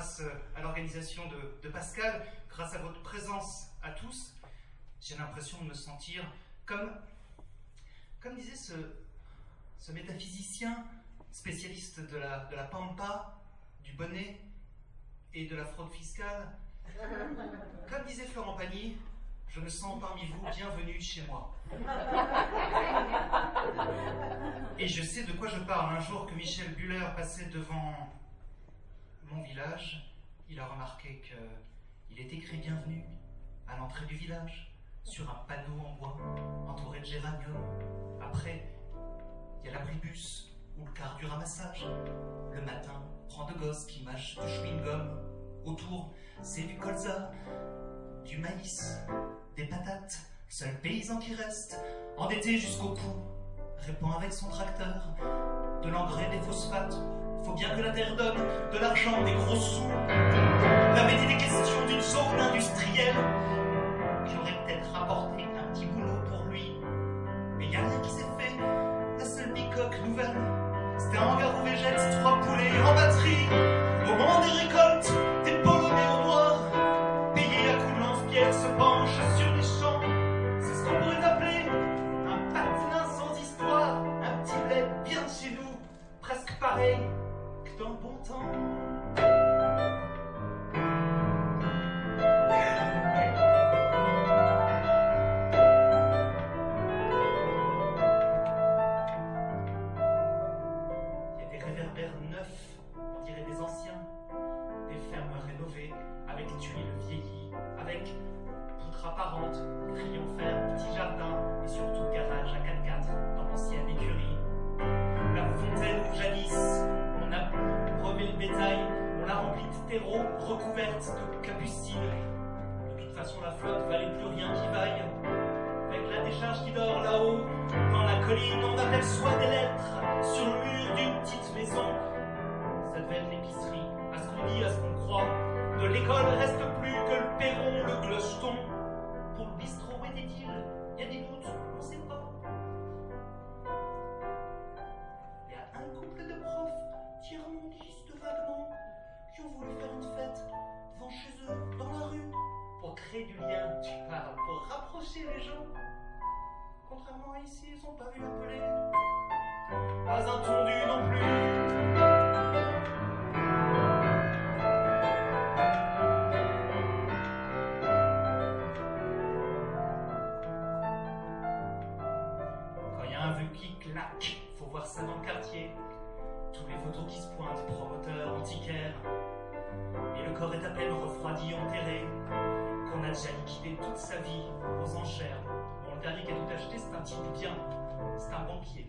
grâce à l'organisation de Pascal, grâce à votre présence à tous, j'ai l'impression de me sentir comme disait ce métaphysicien spécialiste de la pampa, du bonnet et de la fraude fiscale. Comme disait Florent Pagny, je me sens parmi vous, bienvenue chez moi. Et je sais de quoi je parle. Un jour que Michel Buller passait devant mon village, il a remarqué qu'il est écrit bienvenue à l'entrée du village, sur un panneau en bois, entouré de géraniums. Après, il y a l'abribus ou le car du ramassage. Le matin, prend de gosses qui mâchent du chewing-gum. Autour, c'est du colza, du maïs, des patates. Seul paysan qui reste, endetté jusqu'au cou, répand avec son tracteur de l'engrais, des phosphates. Faut bien que la terre donne de l'argent, des gros sous. Il avait été question d'une zone industrielle qui aurait peut-être rapporté un petit boulot pour lui. Mais y a rien qui s'est fait. La seule bicoque nouvelle, c'était un hangar où végètent 3 poulets en batterie. Au moment des récoltes, des polonais au noir, payés à coups de lance-pierre, se penchent sur les champs. C'est ce qu'on pourrait appeler un patelin sans histoire, un petit bled bien de chez nous, presque pareil que dans le bon temps. Recouverte de capucines. De toute façon, la flotte valait plus rien qui vaille. Avec la décharge qui dort là-haut, dans la colline, on aperçoit des lettres sur le mur d'une petite maison. Ça devait être l'épicerie, à ce qu'on dit, à ce qu'on croit. De l'école reste plus que le perron, le clocheton. Pour le bistrot, où était-il? Il y a des doutes, on sait pas. Il y a un couple de profs, tiers-mondistes vaguement, qui ont voulu faire une fête devant chez eux, dans la rue, pour créer du lien, tu parles, pour rapprocher les gens. Contrairement à ici, ils n'ont pas vu appeler. Pas un tondu non plus. Quand il y a un vœu qui claque, faut voir ça dans le quartier. Tous les photos qui se pointent, promoteurs, antiquaires. Et le corps est à peine refroidi, enterré, qu'on a déjà liquidé toute sa vie aux enchères. Bon, le dernier qui a tout acheté, c'est un type bien, c'est un banquier.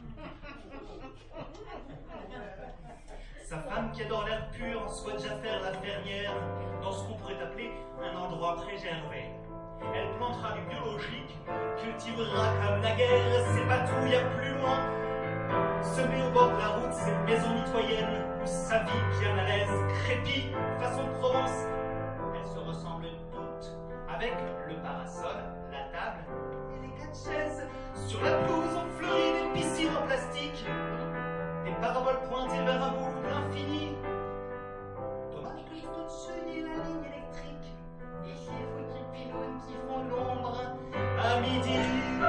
Sa femme, qui adore l'air pur, souhaite déjà faire la fermière dans ce qu'on pourrait appeler un endroit préservé. Elle plantera du biologique, cultivera comme naguère ses patouilles à plus loin. Semée au bord de la route, cette maison mitoyenne où sa vie bien à l'aise crépit façon Provence. Elles se ressemblent toutes, avec le parasol, la table et les 4 chaises. Sur la pelouse on fleurit des piscines en plastique, des paraboles pointées vers un bout de l'infini. Dommage que juste au-dessus il y ait la ligne électrique et ces foutus pylônes qui font l'ombre à midi.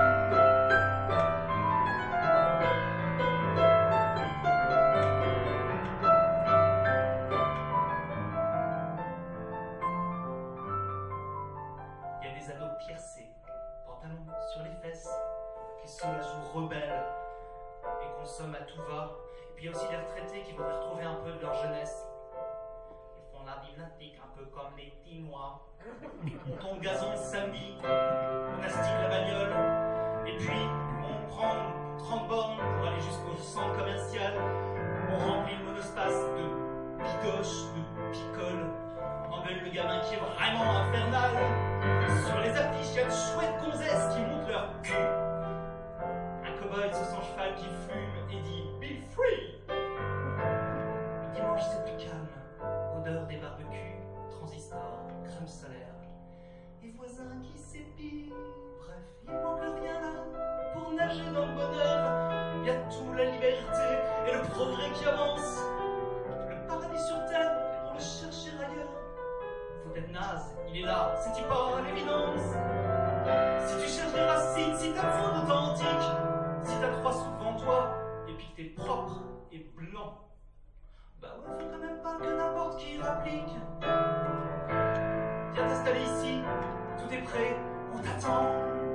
Piercés, pantalons sur les fesses, qui sont la joue rebelle et consomment à tout va. Et puis il y a aussi les retraités qui voudraient retrouver un peu de leur jeunesse. Ils font la gymnastique un peu comme les Tinois. On tombe gazon le samedi, on astique la bagnole, et puis on prend 30 bornes pour aller jusqu'au centre commercial. On remplit le monospace de bidoches, de picoles. Engueule le gamin qui est vraiment infernal. Sur les affiches, il y a de chouettes gonzesses qui montent leur cul. Un cow-boy sur son cheval qui fume et dit « Be free !» Le dimanche, c'est plus calme. Odeur des barbecues, transistors, crème solaire. Et voisins qui s'épilent. Bref, il manque rien là pour nager dans le bonheur. Il y a tout, la liberté et le progrès qui avance. Le paradis sur terre, pour le chercher peut-être naze, il est là, c'est-il pas l'évidence? Si tu cherches des racines, si t'as le fond authentique, si t'as trois sous devant toi, et puis que t'es propre et blanc, bah ouais, faudrait même pas que n'importe qui rapplique. Viens t'installer ici, tout est prêt, on t'attend.